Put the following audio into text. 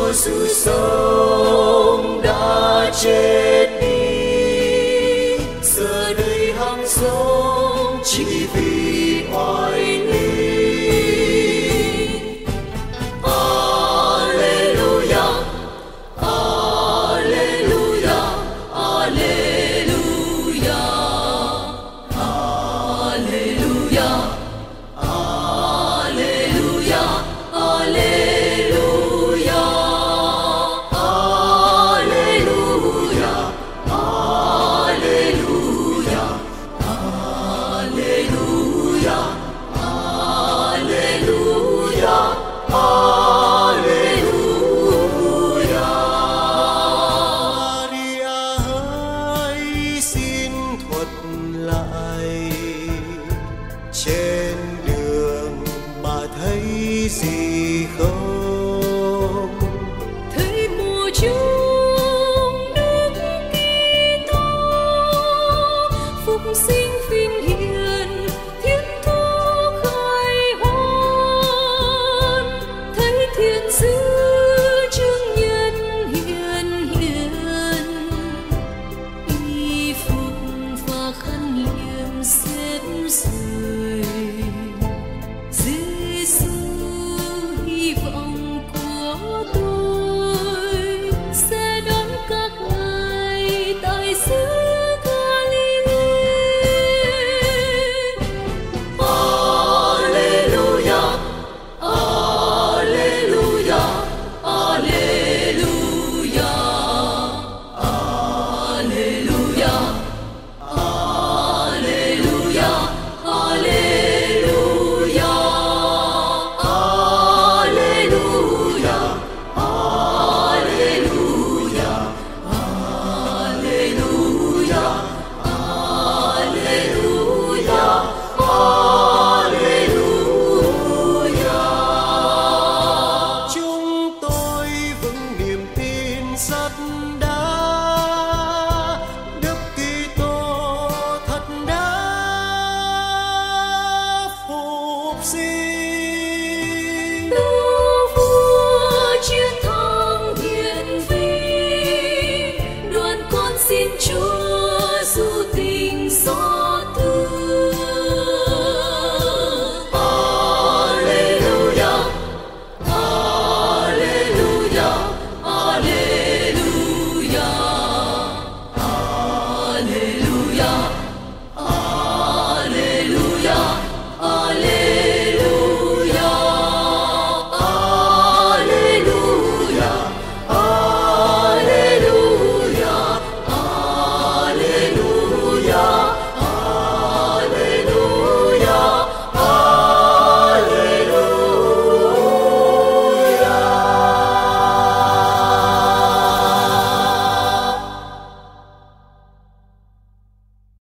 Chúa sự sống đã chết đi, giờ đây hằng sống chỉ vì oai lý. Alleluia, Alleluia, Alleluia, Alleluia, Alleluia, Alleluia, Alleluia, Alleluia, Alleluia, Alleluia, Alleluia. Maria hỡi xin thuật lại, trên đường bà thấy gì không? Thấy mùa chung Đức Kitô phục sinh vinh hiển, thiên thu khai hoan. Thấy thiên sứ chứng nhân hiền hiền, y phục và khăn liệm xếp rời. Giêsu hy vọng của tôi sẽ đón các ngài tại xứ Galilee. Alleluia, Alleluia, Alleluia, Alleluia, Alleluia, Alleluia, Alleluia, Alleluia, Alleluia, Alleluia, Alleluia. Chúng tôi vững niềm tin sắt đá, Đức Kitô thật đã phục sinh.